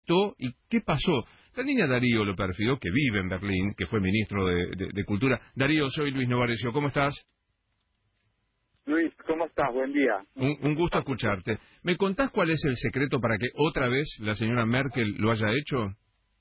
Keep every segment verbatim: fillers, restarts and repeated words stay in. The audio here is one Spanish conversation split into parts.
afectó y qué pasó. La niña Darío lo perfiló, que vive en Berlín, que fue ministro de, de, de Cultura. Darío, soy Luis Novarecio, ¿cómo estás? Luis, ¿cómo estás? Buen día. Un, un gusto escucharte. ¿Me contás cuál es el secreto para que otra vez la señora Merkel lo haya hecho?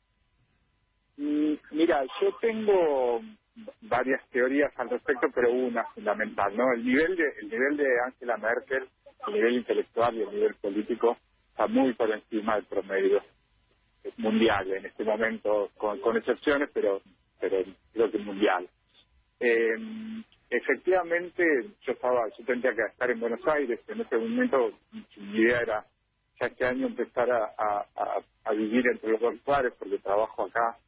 Mm, Mira, yo tengo varias teorías al respecto, pero una fundamental, ¿no? El nivel de el nivel de Angela Merkel, el nivel intelectual y el nivel político está muy por encima del promedio mundial en este momento, con, con excepciones, pero pero creo que mundial. Eh, efectivamente, yo estaba, yo tendría que estar en Buenos Aires en ese momento. Mi idea era ya este año empezar a, a, a, a vivir entre los dos lugares, porque trabajo acá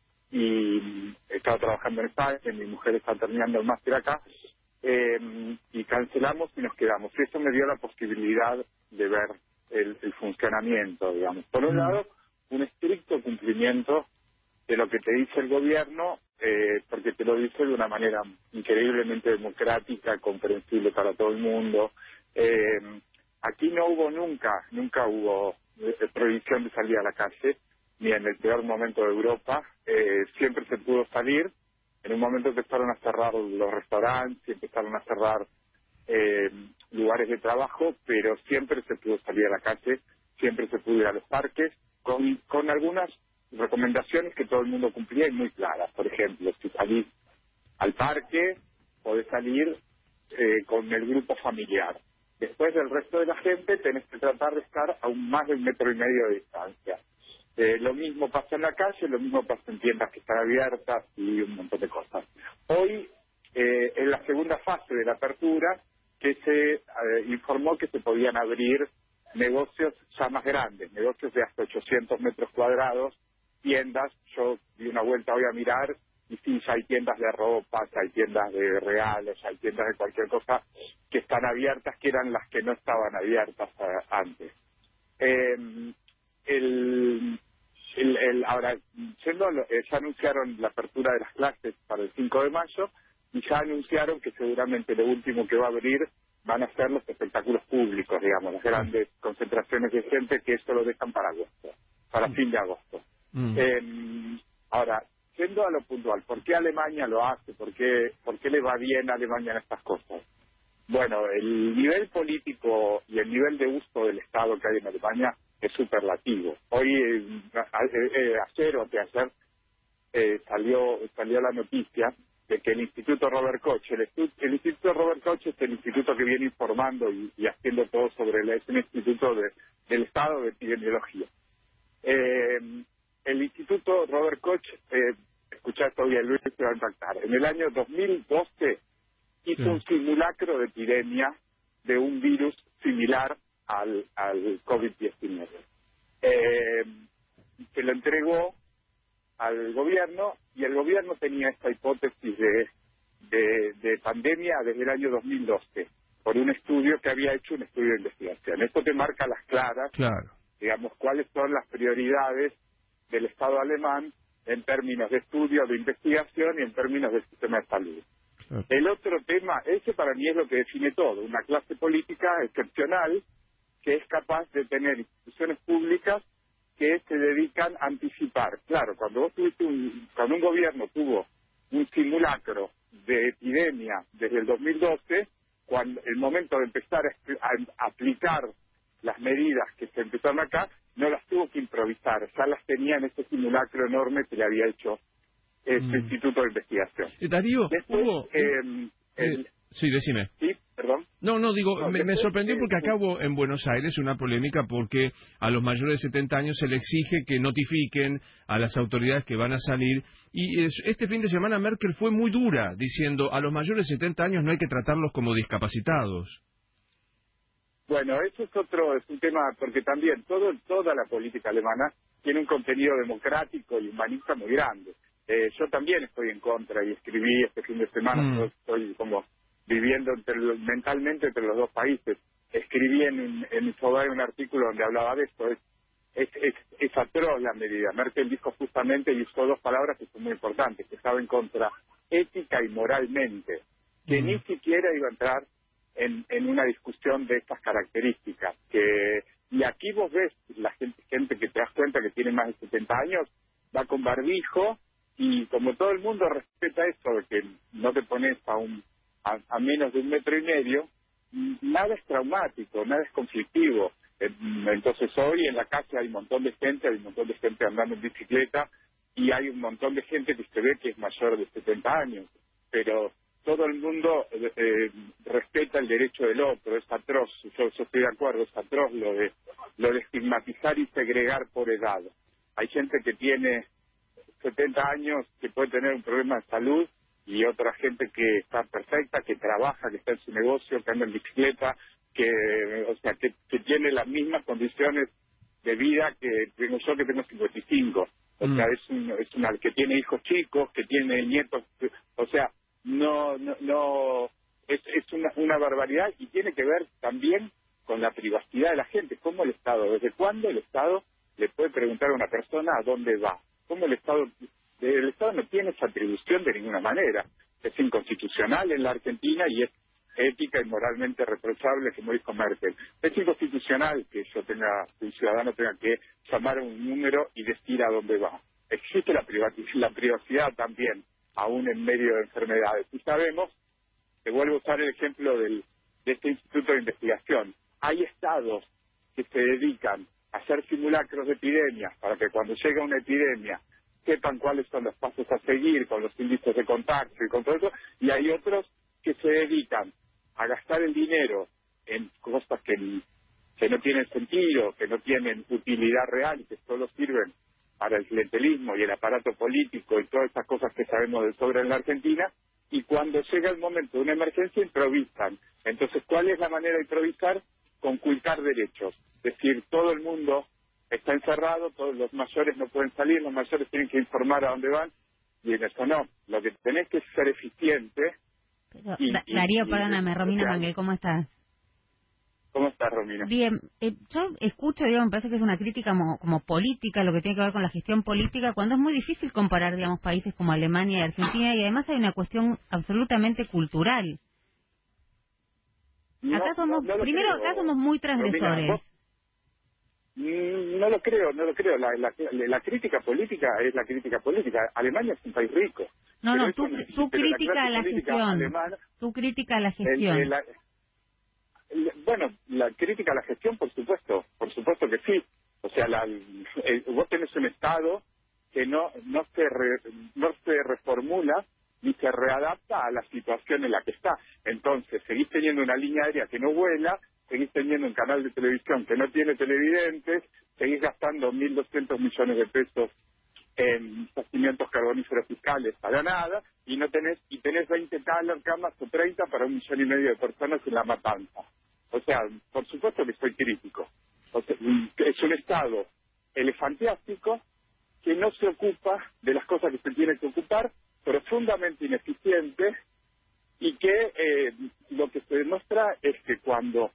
y estaba trabajando en España, mi mujer está terminando el máster acá, eh, y cancelamos y nos quedamos. Y eso me dio la posibilidad de ver el, el funcionamiento, digamos. Por un lado, un estricto cumplimiento de lo que te dice el gobierno, eh, porque te lo dice de una manera increíblemente democrática, comprensible para todo el mundo. Eh, aquí no hubo nunca, nunca hubo eh, prohibición de salir a la calle, ni en el peor momento de Europa. Eh, siempre se pudo salir. En un momento empezaron a cerrar los restaurantes, empezaron a cerrar eh, lugares de trabajo, pero siempre se pudo salir a la calle, siempre se pudo ir a los parques, con, con algunas recomendaciones que todo el mundo cumplía y muy claras. Por ejemplo, si salís al parque, podés salir eh, con el grupo familiar. Después del resto de la gente tenés que tratar de estar a un más de un metro y medio de distancia. Eh, lo mismo pasa en la calle, lo mismo pasa en tiendas que están abiertas y un montón de cosas. Hoy, eh, en la segunda fase de la apertura, que se eh, informó que se podían abrir negocios ya más grandes, negocios de hasta ochocientos metros cuadrados, tiendas. Yo di una vuelta hoy a mirar y sí, ya hay tiendas de ropa, ya hay tiendas de regalos, ya hay tiendas de cualquier cosa que están abiertas, que eran las que no estaban abiertas eh, antes. Eh, el, el, el, ahora, yendo, a lo- eh, ya anunciaron la apertura de las clases para el cinco de mayo y ya anunciaron que seguramente lo último que va a abrir van a ser los espectáculos públicos, digamos, las grandes concentraciones de gente, que eso lo dejan para agosto, para fin de agosto. Mm. Eh, ahora, yendo a lo puntual, ¿por qué Alemania lo hace? ¿Por qué, por qué le va bien a Alemania en estas cosas? Bueno, el nivel político y el nivel de uso del Estado que hay en Alemania es superlativo. Hoy, eh, a- eh, ayer o anteayer, eh, salió salió la noticia de que el Instituto Robert Koch, el, estu- el Instituto Robert Koch es el instituto que viene informando y, y haciendo todo sobre el, es un instituto de, del Estado de epidemiología. Eh, el Instituto Robert Koch, eh, escuchá esto bien, Luis, te va a impactar. En el año dos mil doce hizo Sí. un simulacro de epidemia de un virus similar al, al COVID diecinueve. Eh, se lo entregó al gobierno y el gobierno tenía esta hipótesis de, de, de pandemia desde el año dos mil doce por un estudio que había hecho un estudio de investigación. Esto te marca las claras, Claro. digamos, cuáles son las prioridades del Estado alemán en términos de estudio, de investigación y en términos del sistema de salud. Claro. El otro tema, ese para mí es lo que define todo, una clase política excepcional que es capaz de tener instituciones públicas que se dedican a anticipar. Claro, cuando vos tuviste un, cuando un gobierno tuvo un simulacro de epidemia desde el dos mil doce, cuando el momento de empezar a, a aplicar las medidas que se empezaron acá, no las tuvo que improvisar, ya las tenía en ese simulacro enorme que le había hecho este Mm. instituto de investigación. Eh, Darío, Después, hubo... eh, eh, el, sí, decime. sí, perdón. No, no, digo, No, me, me después, sorprendió porque eh, acá hubo en Buenos Aires una polémica porque a los mayores de setenta años se le exige que notifiquen a las autoridades que van a salir. Y es- este fin de semana Merkel fue muy dura, diciendo a los mayores de setenta años no hay que tratarlos como discapacitados. bueno, eso es otro, es un tema, porque también todo, toda la política alemana tiene un contenido democrático y humanista muy grande. Eh, yo también estoy en contra y escribí este fin de semana, Mm. yo estoy como viviendo entre los- mentalmente entre los dos países. Escribí en, en Infobae un artículo donde hablaba de esto. Es, es, es, es atroz la medida. Merkel dijo justamente, y usó dos palabras que son muy importantes, que estaba en contra ética y moralmente, que Mm. ni siquiera iba a entrar en, en una discusión de estas características, que y aquí vos ves la gente, gente que te das cuenta que tiene más de setenta años, va con barbijo, y como todo el mundo respeta eso, de que no te pones a, un, a, a menos de un metro y medio, nada es traumático, nada es conflictivo. Entonces hoy en la calle hay un montón de gente, hay un montón de gente andando en bicicleta, y hay un montón de gente que se ve que es mayor de setenta años, pero todo el mundo eh, eh, respeta el derecho del otro. Es atroz, yo, yo estoy de acuerdo, es atroz lo de, lo de estigmatizar y segregar por edad. Hay gente que tiene setenta años que puede tener un problema de salud, y otra gente que está perfecta, que trabaja, que está en su negocio, que anda en bicicleta, que o sea que, que tiene las mismas condiciones de vida que tengo yo, que tengo cincuenta y cinco. O Mm. sea, es, un, es una que tiene hijos chicos, que tiene nietos, o sea, no no no es, es una, una barbaridad, y tiene que ver también con la privacidad de la gente. ¿Cómo el Estado, desde cuándo el Estado le puede preguntar a una persona a dónde va? ¿Cómo el Estado, el Estado no tiene esa atribución de ninguna manera? Es inconstitucional en la Argentina, y es ética y moralmente reprochable, como dijo Merkel. Es inconstitucional que yo tenga, que un ciudadano tenga que llamar a un número y decir a dónde va. Existe la privacidad, la privacidad también, aún en medio de enfermedades. Y sabemos, te vuelvo a usar el ejemplo del, de este instituto de investigación. Hay estados que se dedican a hacer simulacros de epidemias para que cuando llega una epidemia sepan cuáles son los pasos a seguir con los índices de contacto y con todo eso, y hay otros que se dedican a gastar el dinero en cosas que, que no tienen sentido, que no tienen utilidad real y que solo sirven para el clientelismo y el aparato político y todas esas cosas que sabemos de sobra en la Argentina, y cuando llega el momento de una emergencia improvisan. Entonces, ¿cuál es la manera de improvisar? Conculcar derechos. Es decir, todo el mundo está encerrado, todos los mayores no pueden salir, los mayores tienen que informar a dónde van, y en eso no. Lo que tenés que ser eficiente. Pero, y, Da- y, Darío, y, perdóname, Romina o sea, Manguel, ¿cómo estás? ¿Cómo estás, Romina? Bien, eh, yo escucho, digamos, me parece que es una crítica como, como política, lo que tiene que ver con la gestión política, cuando es muy difícil comparar, digamos, países como Alemania y Argentina, y además hay una cuestión absolutamente cultural. No, Acá no, somos, no lo primero, creo, acá somos muy Romina. transgresores. Vos, mm, no lo creo, no lo creo. La, la, la crítica política es la crítica política. Alemania es un país rico. No, Pero no, eso tú, no tú pero la crítica clase a la política gestión, alemana, tú crítica a la el, el, gestión. la, el- bueno, la crítica a la gestión, por supuesto, por supuesto que sí. O sea, la, el- vos tenés un Estado que no no se re- no se reformula ni se readapta a la situación en la que está. Entonces, seguís teniendo una línea aérea que no vuela, seguís teniendo un canal de televisión que no tiene televidentes, seguís gastando mil doscientos millones de pesos en yacimientos carboníferos fiscales para nada, y no tenés y tenés veinte camas o treinta para un millón y medio de personas en La Matanza. O sea, por supuesto que soy crítico. O sea, es un Estado elefantiástico que no se ocupa de las cosas que se tiene que ocupar, profundamente ineficiente, y que eh, lo que se demuestra es que cuando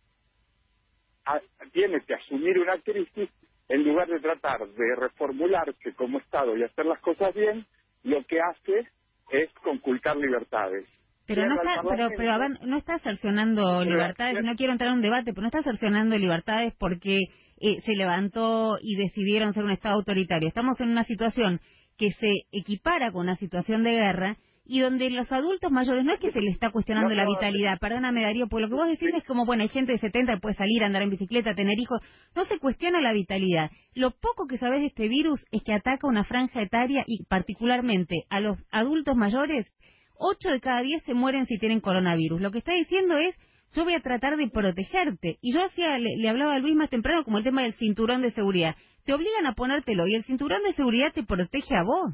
a, tiene que asumir una crisis, en lugar de tratar de reformularse como Estado y hacer las cosas bien, lo que hace es conculcar libertades. Pero no Cierra el está, pero, pero a ver, Parlamento, no está cercionando pero, libertades, no quiero entrar en un debate, pero no está cercionando libertades porque eh, se levantó y decidieron ser un Estado autoritario. Estamos en una situación que se equipara con una situación de guerra y donde los adultos mayores no es que se les está cuestionando no, la no, vitalidad, perdóname Darío, porque lo que vos decís es como, bueno, hay gente de setenta que puede salir, andar en bicicleta, tener hijos, no se cuestiona la vitalidad. Lo poco que sabés de este virus es que ataca una franja etaria y particularmente a los adultos mayores. Ocho de cada diez se mueren si tienen coronavirus. Lo que está diciendo es, yo voy a tratar de protegerte. Y yo hacía, le, le hablaba a Luis más temprano como el tema del cinturón de seguridad. Te obligan a ponértelo y el cinturón de seguridad te protege a vos.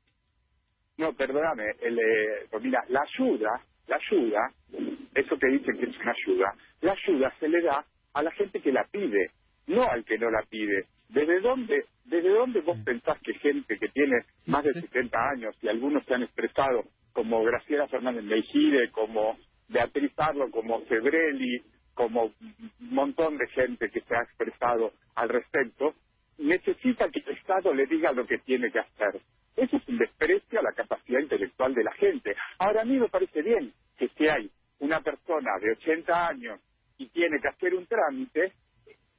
no, perdóname, el, eh, pues mira, la ayuda, la ayuda, eso que dicen que es una ayuda, la ayuda se le da a la gente que la pide, no al que no la pide. ¿Desde dónde, desde dónde vos pensás que gente que tiene más de setenta años, y algunos se han expresado, como Graciela Fernández Meijide, como Beatriz Arlo, como Sebrelli, como un montón de gente que se ha expresado al respecto, necesita que el Estado le diga lo que tiene que hacer? Eso es un desprecio a la capacidad intelectual de la gente. Ahora, a mí me parece bien que si hay una persona de ochenta años y tiene que hacer un trámite,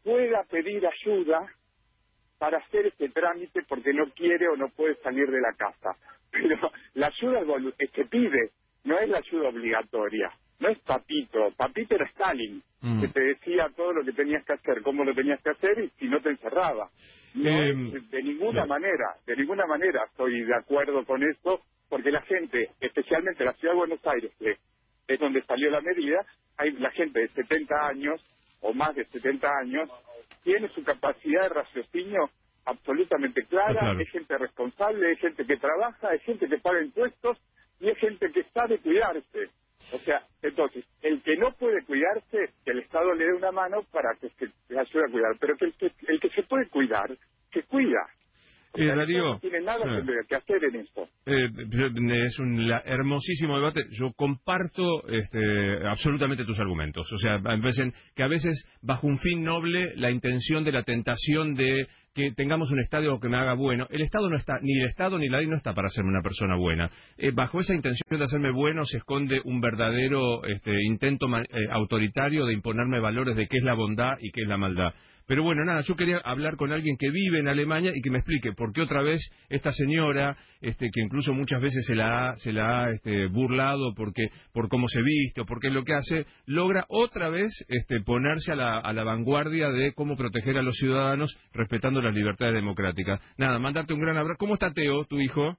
pueda pedir ayuda para hacer este trámite porque no quiere o no puede salir de la casa. Pero la ayuda es, volu- es que pide, no es la ayuda obligatoria. No es Papito. Papito era Stalin, mm. que te decía todo lo que tenías que hacer, cómo lo tenías que hacer y si no te encerraba. No eh, es, de ninguna sí. manera, de ninguna manera estoy de acuerdo con eso, porque la gente, especialmente la Ciudad de Buenos Aires, que es donde salió la medida, hay la gente de setenta años o más de setenta años, tiene su capacidad de raciocinio absolutamente clara, ah, claro. es gente responsable, es gente que trabaja, es gente que paga impuestos y es gente que sabe cuidarse. O sea, entonces, el que no puede cuidarse, que el Estado le dé una mano para que se le ayude a cuidar, pero que el que, el que se puede cuidar, se cuida. O sea, eh, Darío, no tiene nada eh, que hacer en esto. Eh, es un la, hermosísimo debate. Yo comparto este, absolutamente tus argumentos. O sea, me parecen que a veces, bajo un fin noble, la intención de la tentación de que tengamos un Estado que me haga bueno. El Estado no está, ni el Estado ni la ley no está para hacerme una persona buena. Eh, bajo esa intención de hacerme bueno se esconde un verdadero este, intento eh, autoritario de imponerme valores de qué es la bondad y qué es la maldad. Pero bueno, nada, yo quería hablar con alguien que vive en Alemania y que me explique por qué otra vez esta señora, este, que incluso muchas veces se la ha, se la ha este, burlado porque por cómo se viste o por qué es lo que hace, logra otra vez este, ponerse a la, a la vanguardia de cómo proteger a los ciudadanos respetando las libertades democráticas. Nada, mandarte un gran abrazo. ¿Cómo está Teo, tu hijo?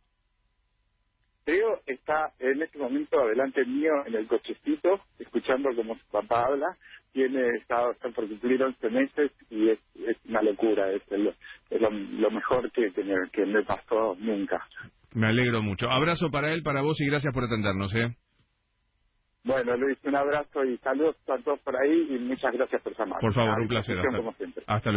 Teo está en este momento adelante mío en el cochecito, escuchando como su papá habla. Tiene, está, está por cumplir once meses y es, es una locura, es, el, es lo, lo mejor que, que, me, que me pasó nunca. Me alegro mucho. Abrazo para él, para vos y gracias por atendernos, ¿eh? Bueno, Luis, un abrazo y saludos a todos por ahí y muchas gracias por llamar. Por favor, un placer. Hasta, como siempre. Hasta luego.